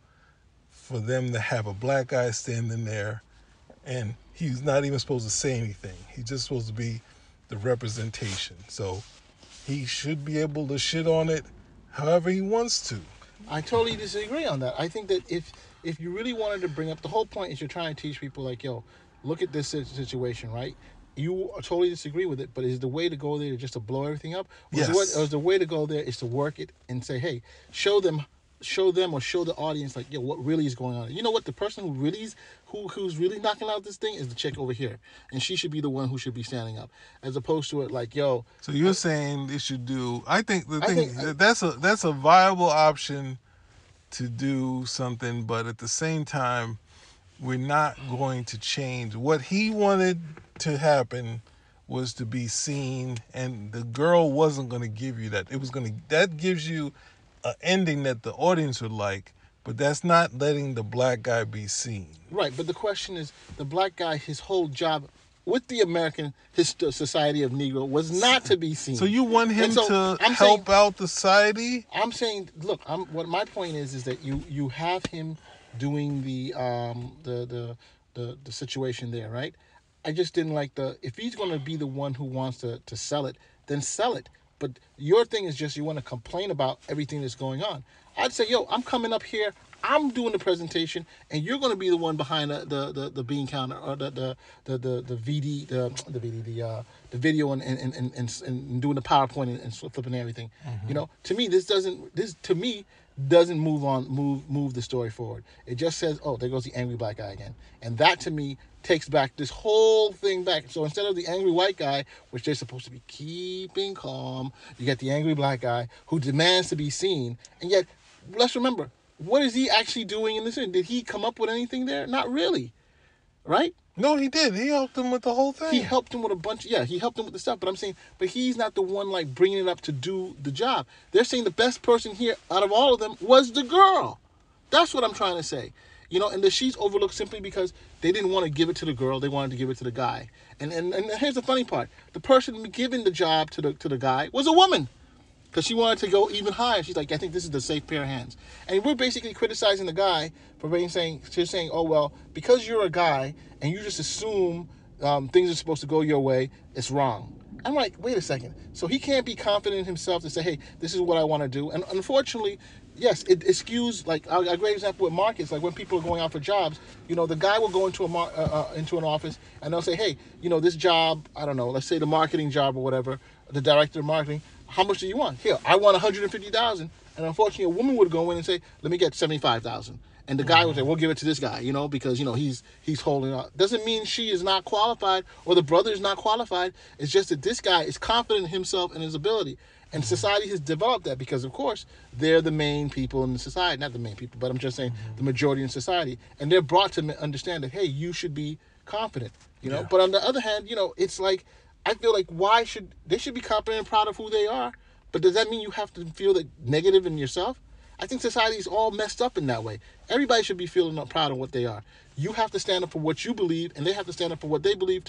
for them to have a black guy standing there, and he's not even supposed to say anything. He's just supposed to be the representation. So he should be able to shit on it however he wants to. I totally disagree on that. I think that if if you really wanted to bring up, the whole point is you're trying to teach people like, yo, look at this situation, right? You totally disagree with it, but is the way to go there just to blow everything up? Or Yes. is, the way, or is the way to go there is to work it and say, hey, show them, show them, or show the audience like, yo, what really is going on? You know what? The person who really is, who who's really knocking out this thing is the chick over here, and she should be the one who should be standing up, as opposed to it like, yo. So you're saying they should do? I think the I thing think- that's a that's a viable option to do something, but at the same time, we're not going to change. What he wanted to happen was to be seen, and the girl wasn't going to give you that. It was going to that gives you an ending that the audience would like, but that's not letting the black guy be seen. Right, but the question is, the black guy, his whole job with the American Hist- Society of Negro was not to be seen. So you want him And so to I'm help saying- out the society? I'm saying, look, I'm what my point is is that you you have him doing the um the the the, the situation there, right? I just didn't like the if he's going to be the one who wants to to sell it, then sell it. But your thing is just you want to complain about everything that's going on. I'd say, yo, I'm coming up here, I'm doing the presentation, and you're going to be the one behind the the, the, the bean counter or the the the the, the V D the the V D the uh the video and and and, and, and doing the PowerPoint and, and flipping everything. Mm-hmm. You know, to me this doesn't this to me doesn't move on move move the story forward. It just says, oh, there goes the angry black guy again, and that to me takes back this whole thing back. So instead of the angry white guy, which they're supposed to be keeping calm, you get the angry black guy who demands to be seen. And yet, let's remember, what is he actually doing in this? Did he come up with anything there? Not really, right? No, he did. He helped him with the whole thing. He helped him with a bunch. Yeah, he helped him with the stuff. But I'm saying, but he's not the one like bringing it up to do the job. They're saying the best person here out of all of them was the girl. That's what I'm trying to say. You know, and the she's overlooked simply because they didn't want to give it to the girl. They wanted to give it to the guy. And and, and here's the funny part. The person giving the job to the to the guy was a woman. Because she wanted to go even higher. She's like, I think this is the safe pair of hands. And we're basically criticizing the guy for being saying, she's saying, oh, well, because you're a guy and you just assume um, things are supposed to go your way, it's wrong. I'm like, wait a second. So he can't be confident in himself to say, hey, this is what I want to do. And unfortunately, yes, it, it skews, like a, a great example with markets, like when people are going out for jobs, you know, the guy will go into a mar- uh, uh, into an office and they'll say, hey, you know, this job, I don't know, let's say the marketing job or whatever, the director of marketing, how much do you want? Here, I want one hundred fifty thousand dollars. And unfortunately, a woman would go in and say, let me get seventy-five thousand dollars. And the guy would say, we'll give it to this guy, you know, because, you know, he's he's holding out. Doesn't mean she is not qualified or the brother is not qualified. It's just that this guy is confident in himself and his ability. And society has developed that because, of course, they're the main people in the society. Not the main people, but I'm just saying the majority in society. And they're brought to understand that, hey, you should be confident, you know. Yeah. But on the other hand, you know, it's like, I feel like why should, they should be confident and proud of who they are. But does that mean you have to feel that negative in yourself? I think society is all messed up in that way. Everybody should be feeling proud of what they are. You have to stand up for what you believe, and they have to stand up for what they believe too.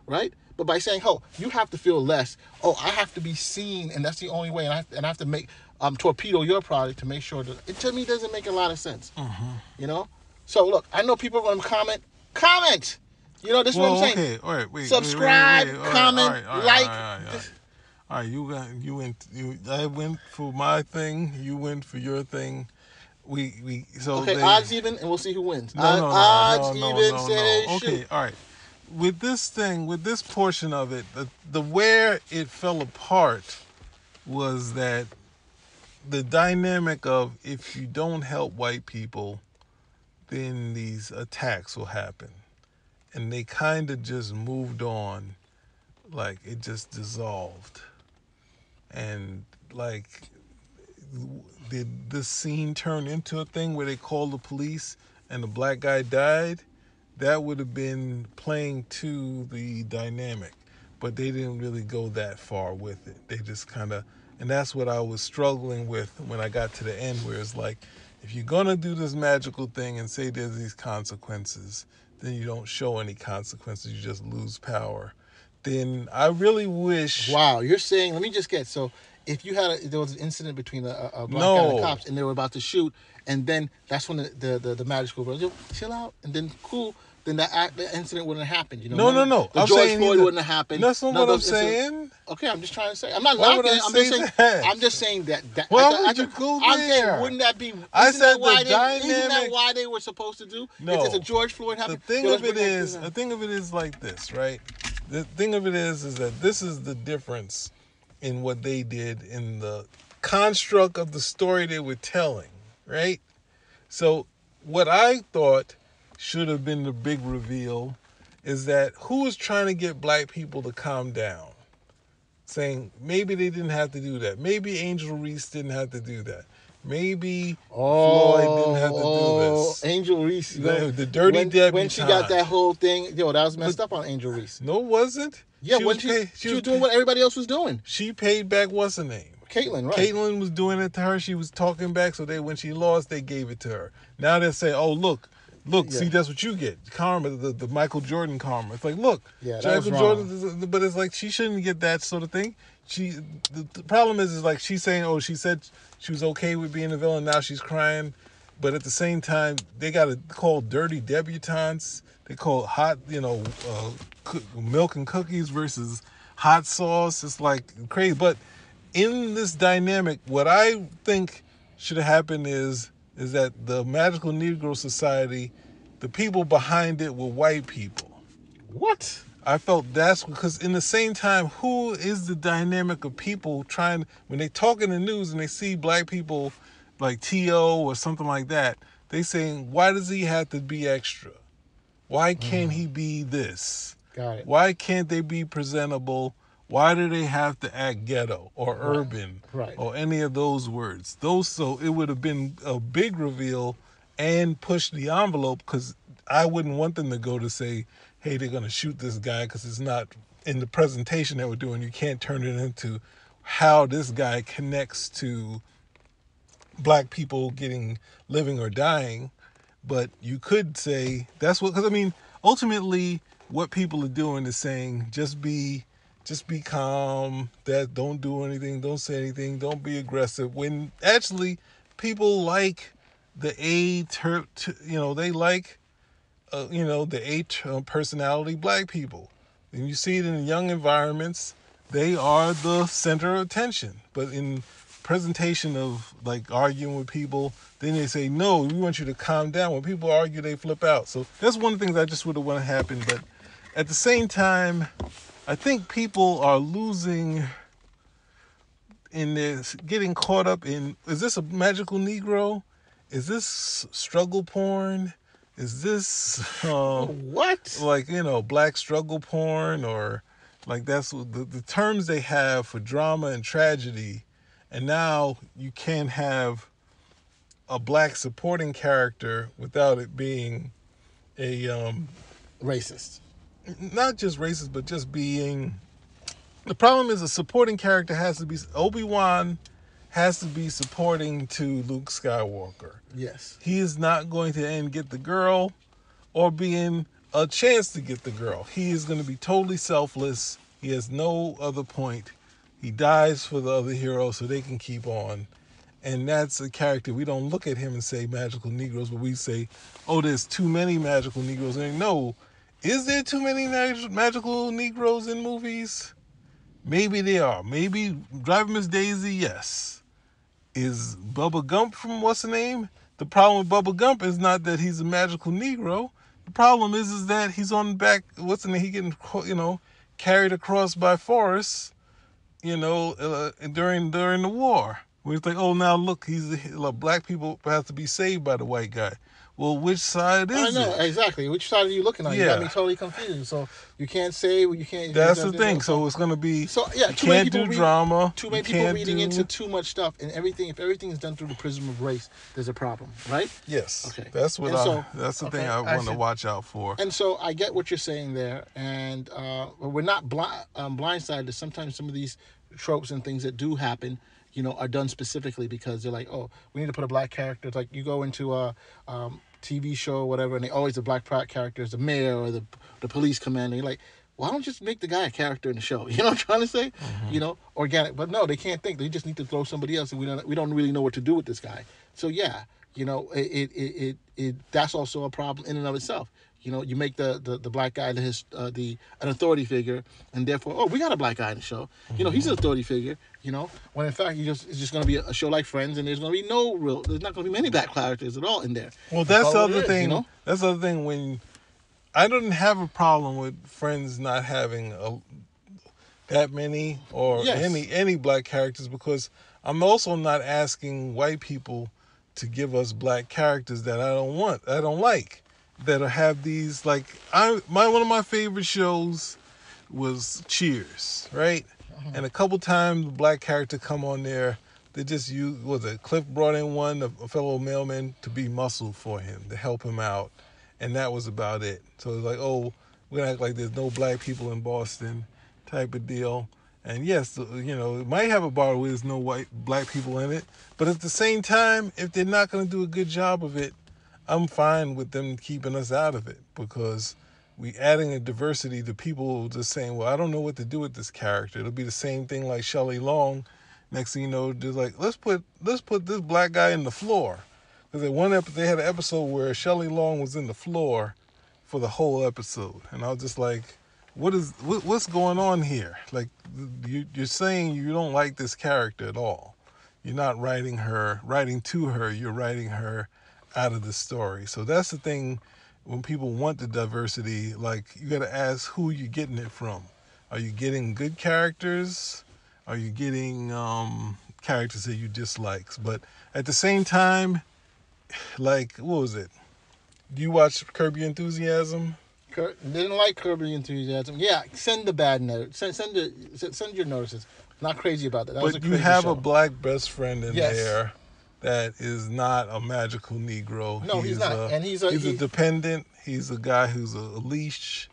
right? But by saying, "Oh, you have to feel less. Oh, I have to be seen, and that's the only way, and I and I have to make um torpedo your product to make sure that it to me doesn't make a lot of sense." Mm-hmm. You know. So look, I know people are going to comment. Comment. You know, this is well, what I'm saying. Okay, all right, wait. Subscribe, wait, wait, wait. All comment, right, all right, like. All right, all right, all right. All right, you got you went. You, I went for my thing. You went for your thing. We we so Okay, they, odds even, and we'll see who wins. No, no, no, odds no, no, even no, say no. Okay, shoot. all right. With this thing, with this portion of it, the, the where it fell apart was that the dynamic of if you don't help white people, then these attacks will happen. And they kind of just moved on, like it just dissolved. And like, did this scene turn into a thing where they called the police and the black guy died? That would have been playing to the dynamic, but they didn't really go that far with it. They just kind of, and that's what I was struggling with when I got to the end, where it's like, if you're going to do this magical thing and say there's these consequences, then you don't show any consequences, you just lose power. Then I really wish... Wow, you're saying, let me just get, so if you had, a, there was an incident between a, a black no. guy and the cops, and they were about to shoot, and then that's when the, the, the, the magic school goes, yo, chill out, and then cool, then that act, the incident wouldn't have happened. You know, no, no, no. The I'm George saying Floyd either, wouldn't have happened. That's not None what I'm of those incidents- saying. Okay, I'm just trying to say. I'm not Why would knocking I it. I'm say just saying. that? I'm just saying that. that Why I, would I, you go I'm there? saying, wouldn't that be? Isn't I said that why the they, dynamic. Isn't that why they were supposed to do? No. If it's a George Floyd The happened. thing yo, of let's it bring that is, to the thing of it is like this, right? The thing of it is, is that this is the difference in what they did in the construct of the story they were telling, right? So what I thought should have been the big reveal is that who was trying to get black people to calm down, saying maybe they didn't have to do that. Maybe Angel Reese didn't have to do that. Maybe Oh, Floyd didn't have to do this. Angel Reese, you know, The- the dirty when, debutante. when she got that whole thing, yo, that was messed up on Angel Reese. No, it wasn't. Yeah, she when was she, pay- she, was doing what everybody else was doing. She paid back what's her name? Caitlyn, right? Caitlyn was doing it to her. She was talking back, so they when she lost, they gave it to her. Now they say, "Oh, look, look, Yeah. see, that's what you get, karma, the, the Michael Jordan karma." It's like, look, Yeah, that Michael was Jordan, but it's like she shouldn't get that sort of thing. She, the, the problem is, is like she's saying, "Oh, she said she was okay with being a villain. Now she's crying," but at the same time, they got to call dirty debutantes. They call hot, you know, uh, cook, milk and cookies versus hot sauce. It's like crazy, but. In this dynamic, what I think should have happened is is that the Magical Negro Society, the people behind it were white people. What? I felt that's because in the same time, who is the dynamic of people trying, when they talk in the news and they see black people like T O or something like that, they saying, why does he have to be extra? Why can't mm. he be this? Got it. Why can't they be presentable? Why do they have to act ghetto or Right. urban Right. or any of those words? Those so it would have been a big reveal and push the envelope, because I wouldn't want them to go to say, hey, they're going to shoot this guy, because it's not in the presentation that we're doing. You can't turn it into how this guy connects to black people getting, living or dying. But you could say that's what, because I mean, ultimately what people are doing is saying, just be Just be calm, that don't do anything, don't say anything, don't be aggressive. When actually people like the A, ter- t- you know, they like, uh, you know, the A t- personality black people. And you see it in young environments, they are the center of attention. But in presentation of like arguing with people, then they say, no, we want you to calm down. When people argue, they flip out. So that's one of the things I just would have wanted to happen. But at the same time, I think people are losing in this, getting caught up in, is this a magical Negro? Is this struggle porn? Is this, uh, what? Like, you know, black struggle porn, or like that's what the, the terms they have for drama and tragedy. And now you can't have a black supporting character without it being a, um, racist. Not just racist, but just being... The problem is a supporting character has to be... Obi-Wan has to be supporting to Luke Skywalker. Yes. He is not going to end get the girl or being a chance to get the girl. He is going to be totally selfless. He has no other point. He dies for the other hero so they can keep on. And that's a character. We don't look at him and say magical Negroes, but we say, oh, there's too many magical Negroes. And no, is there too many mag- magical Negroes in movies? Maybe they are. Maybe Driving Miss Daisy, yes. Is Bubba Gump from what's the name? The problem with Bubba Gump is not that he's a magical Negro. The problem is is that he's on the back, what's the name, he getting, you know, carried across by Forrest, you know, uh, during during the war. Where it's like, oh, now look, he's like, black people have to be saved by the white guy. Well, which side is I know, it? exactly. Which side are you looking at? Yeah. You got me totally confused. So you can't say, you can't... That's you the thing. So it's going to be, so, yeah, you too many can't people do read, drama. Too many you people reading do... into too much stuff. And everything, if everything is done through the prism of race, there's a problem, right? Yes. Okay. That's what And I, so, that's the okay, thing I, I want to see. watch out for. And so I get what you're saying there. And uh, we're not blind, um, blindsided to sometimes some of these tropes and things that do happen, you know, are done specifically because they're like, oh, we need to put a black character. It's like you go into a um, T V show or whatever, and they always the black character is the mayor or the the police commander. You're like, why don't you just make the guy a character in the show? You know what I'm trying to say? Mm-hmm. You know, organic. But no, they can't think. They just need to throw somebody else, and we don't we don't really know what to do with this guy. So yeah, you know, it it it, it, it that's also a problem in and of itself. You know, you make the, the, the black guy the, his, uh, the an authority figure, and therefore, oh, we got a black guy in the show. You know, he's an authority figure. You know, when in fact, you just it's just going to be a, a show like Friends, and there's going to be no real, there's not going to be many black characters at all in there. Well, that's the all it other is, thing. you know? That's the other thing. When I didn't have a problem with Friends not having a, that many or Yes. any any black characters, because I'm also not asking white people to give us black characters that I don't want, I don't like. That have these, like, I my one of my favorite shows was Cheers, right? Uh-huh. And a couple times the black character come on there, they just use, was it Cliff brought in one, a, a fellow mailman, to be muscle for him, to help him out, and that was about it. So it's like, oh, we're gonna act like there's no black people in Boston, type of deal. And yes, you know, it might have a bar where there's no white black people in it, but at the same time, if they're not gonna do a good job of it, I'm fine with them keeping us out of it, because we adding a diversity to people just saying, well, I don't know what to do with this character. It'll be the same thing like Shelley Long. Next thing you know, they're like, let's put let's put this black guy in the floor. Because at one episode, they had an episode where Shelley Long was in the floor for the whole episode. And I was just like, what is what, what's going on here? Like, you, you're saying you don't like this character at all. You're not writing her, writing to her, you're writing her out of the story. So that's the thing, when people want the diversity, like, you got to ask who you're getting it from. Are you getting good characters? Are you getting um, characters that you dislike? But at the same time, like, what was it? Do you watch Curb Your Enthusiasm? Cur- didn't like Curb Your Enthusiasm. Yeah, send the bad note. Send send the send your notices. Not crazy about that. That was a But you crazy have show. a black best friend in Yes. there that is not a magical Negro. No, he's not. A, And he's a- he's he- a dependent. He's a guy who's a leash,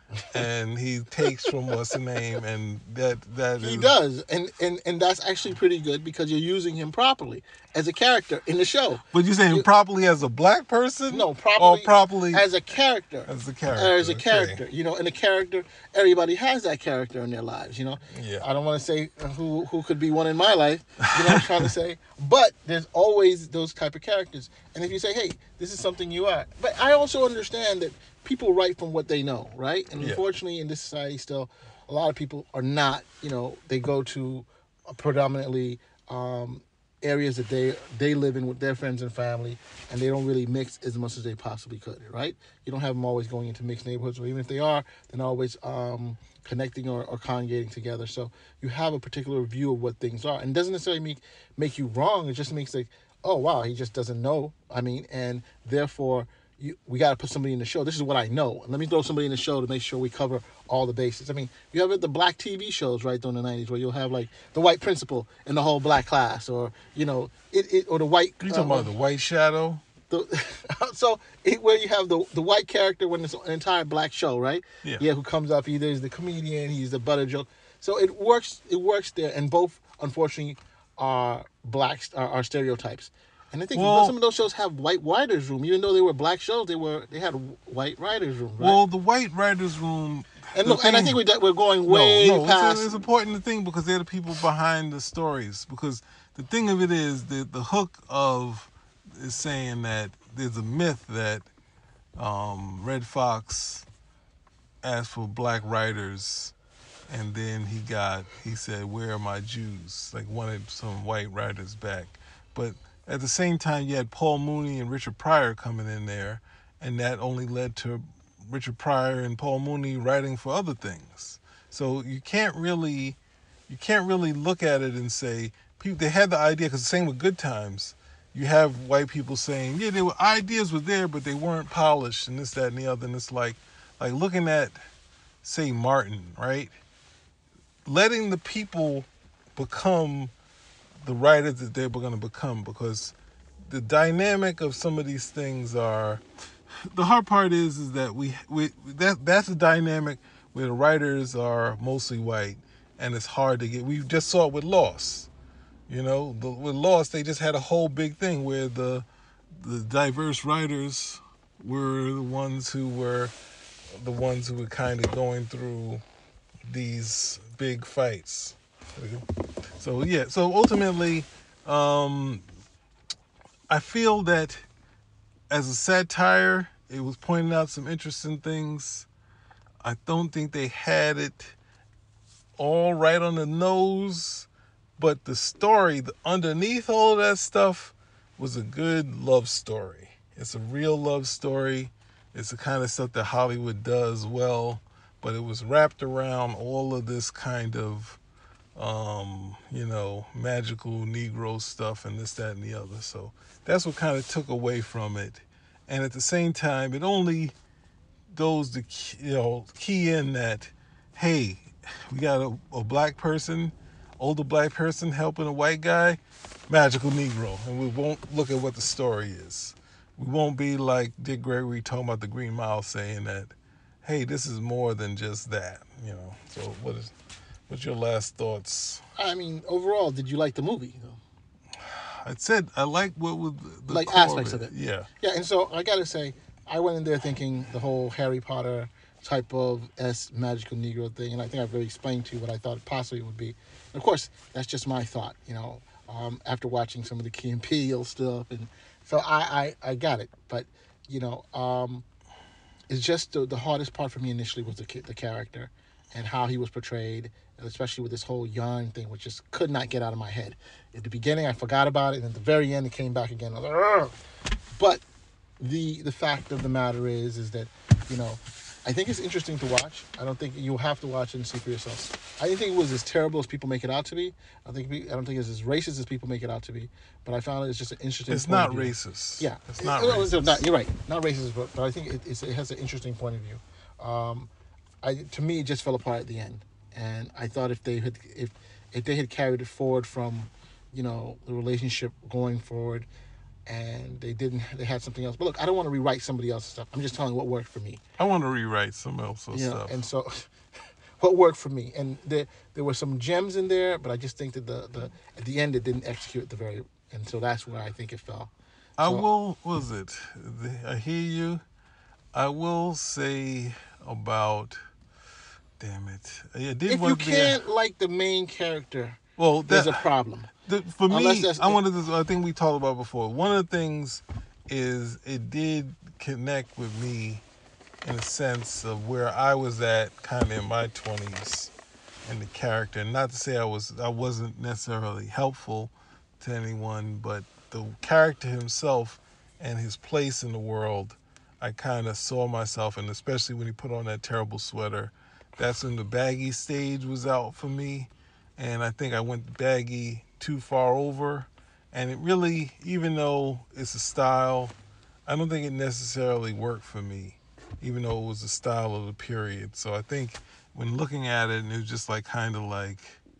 and he takes from what's the name, and that that He is- does, and, and and that's actually pretty good because you're using him properly as a character in the show. But you saying You- properly as a black person? No, or properly, properly as a character. as a character. As a okay. character, you know, and a character. Everybody has that character in their lives, you know. Yeah. I don't want to say who who could be one in my life. You know what I'm trying to say? But there's always those type of characters, and if you say, "Hey, this is something you are," but I also understand that people write from what they know, right? And Yeah. unfortunately, in this society, still, a lot of people are not. You know, they go to predominantly um, areas that they they live in with their friends and family, and they don't really mix as much as they possibly could, right? You don't have them always going into mixed neighborhoods, or even if they are, they're not always um, connecting or, or congregating together. So you have a particular view of what things are, and it doesn't necessarily make make you wrong. It just makes like, oh wow, he just doesn't know. I mean, and therefore. You, we got to put somebody in the show. This is what I know. And let me throw somebody in the show to make sure we cover all the bases. I mean, you have the black T V shows right during the nineties where you'll have like the white principal in the whole black class, or you know, it, it or the white. You talking uh, about the White Shadow? The, so it, where you have the the white character when it's an entire black show, right? Yeah. Yeah, who comes up either is the comedian, he's the butter joke. So it works. It works there, and both unfortunately are blacks are, are stereotypes. And I think Well- some of those shows have white writers' room, even though they were black shows. They were they had a white writers' room. Right? Well, the white writers' room. and the look, and I thing- think we, we're going way no, no, past. It's, it's important to think because they're the people behind the stories. Because the thing of it is that the hook of is saying that there's a myth that um, Red Fox asked for black writers, and then he got he said, "Where are my Jews?" Like wanted some white writers back, but at the same time, you had Paul Mooney and Richard Pryor coming in there, and that only led to Richard Pryor and Paul Mooney writing for other things. So you can't really, you can't really look at it and say people. They had the idea because the same with Good Times. You have white people saying, yeah, there were ideas were there, but they weren't polished, and this, that, and the other. And it's like, like looking at, say, Martin, right? Letting the people become the writers that they're going to become, because the dynamic of some of these things are, the hard part is is that we, we that that's a dynamic where the writers are mostly white, and it's hard to get. We just saw it with Lost, you know. The, with Lost, they just had a whole big thing where the the diverse writers were the ones who were the ones who were kind of going through these big fights. So yeah, so ultimately, um, I feel that as a satire, it was pointing out some interesting things. I don't think they had it all right on the nose, but the story, the, underneath all of that stuff, was a good love story. It's a real love story. It's the kind of stuff that Hollywood does well, but it was wrapped around all of this kind of um, you know, magical Negro stuff and this, that, and the other. So that's what kind of took away from it. And at the same time, it only goes to, you know, key in that, hey, we got a, a black person, older black person helping a white guy, magical Negro. And we won't look at what the story is. We won't be like Dick Gregory talking about the Green Mile saying that, hey, this is more than just that, you know. So what is... What's your last thoughts? I mean, overall, did you like the movie? Though? I said I like what was the like core aspects of of it. it. Yeah. Yeah, and so I gotta say, I went in there thinking the whole Harry Potter type of S magical Negro thing, and I think I've already explained to you what I thought it possibly would be. And of course, that's just my thought, you know. Um, after watching some of the Key and Peele stuff, and so I, I, I got it. But you know, um, it's just the, the hardest part for me initially was the the character and how he was portrayed, especially with this whole yarn thing, which just could not get out of my head. At the beginning, I forgot about it, and at the very end, it came back again. I was like, ugh. But the the fact of the matter is, is that, you know, I think it's interesting to watch. I don't think you have to watch it and see for yourself. I didn't think it was as terrible as people make it out to be. I think I don't think it's as racist as people make it out to be. But I found it's just an interesting. It's point not of view. racist. Yeah, it's not it, racist. It's not, you're right, not racist, but, but I think it, it's, it has an interesting point of view. Um, I to me, it just fell apart at the end. And I thought if they had if if they had carried it forward from, you know, the relationship going forward, and they didn't, they had something else. But look, I don't want to rewrite somebody else's stuff. I'm just telling what worked for me. I want to rewrite some else's You know, stuff. and so what worked for me. And there there were some gems in there, but I just think that the, the at the end it didn't execute the very, and so that's where I think it fell. I So- will. What was it? I hear you. I will say about. Damn it! It did If you work there. can't like the main character, Well, there's that, a problem. The, for Unless me, that's- I wanted to. I think we talked about before. One of the things is it did connect with me in a sense of where I was at, kind of in my twenties, and the character. And not to say I was, I wasn't necessarily helpful to anyone, but the character himself and his place in the world, I kind of saw myself, and especially when he put on that terrible sweater. That's when the baggy stage was out for me. And I think I went baggy too far over. And it really, even though it's a style, I don't think it necessarily worked for me, even though it was the style of the period. So I think when looking at it, and it was just like kind of like,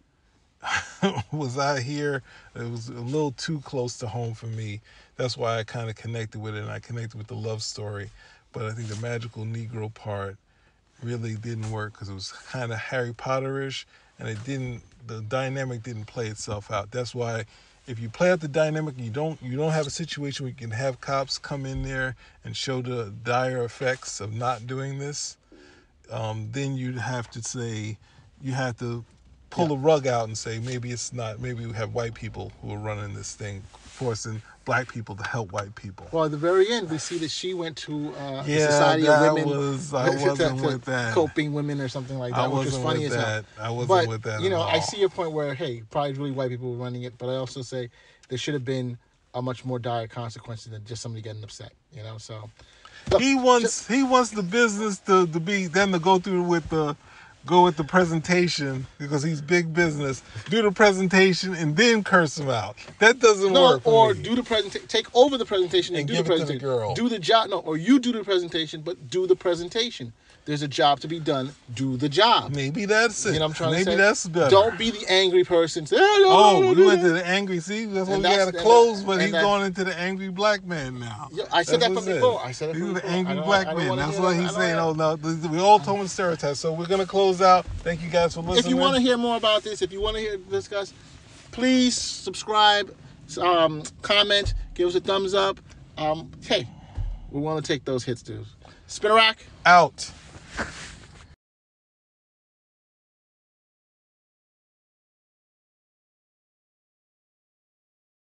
was I here? It was a little too close to home for me. That's why I kind of connected with it, and I connected with the love story. But I think the magical Negro part really didn't work because it was kind of Harry Potter-ish, and it didn't, the dynamic didn't play itself out. That's why if you play out the dynamic, you don't you don't have a situation where you can have cops come in there and show the dire effects of not doing this. Um, then you'd have to say you have to pull the rug out and say maybe it's not. Maybe we have white people who are running this thing, forcing black people to help white people. Well, at the very end, we see that she went to uh, yeah, the Society that of Women. Was, I wasn't to, to with that. Coping women or something like that, I which was wasn't funny with as hell. that. I wasn't but, with that you know, at all. I see your point where, hey, probably really white people were running it, but I also say there should have been a much more dire consequences than just somebody getting upset, you know, so. Look, he wants just, he wants the business to, to be them to go through with the go with the presentation because he's big business. Do the presentation and then curse him out. That doesn't no, work. For or me. do the presentation, take over the presentation and, And do give the it to the presentation. girl. Do the job, no, or you do the presentation, but do the presentation. There's a job to be done. Do the job. Maybe that's it. You know what I'm trying Maybe to say? that's better. Don't be the angry person. Say, Oh, we went to the angry. See, that's why And we that's- got to and close. that- But and he's that- going into the angry black man now. Yeah, I said That's that what's from it. before. I said it He's from the before. I angry don't- black I don't man. wanna That's hear what that. he's I don't saying. Oh wanna- no, th- we all told him stereotypes. So we're gonna close out. Thank you guys for listening. If you want to hear more about this, if you want to hear discuss, please subscribe, um, comment, give us a thumbs up. Um, hey, we want to take those hits, dude. Spin a rack. out.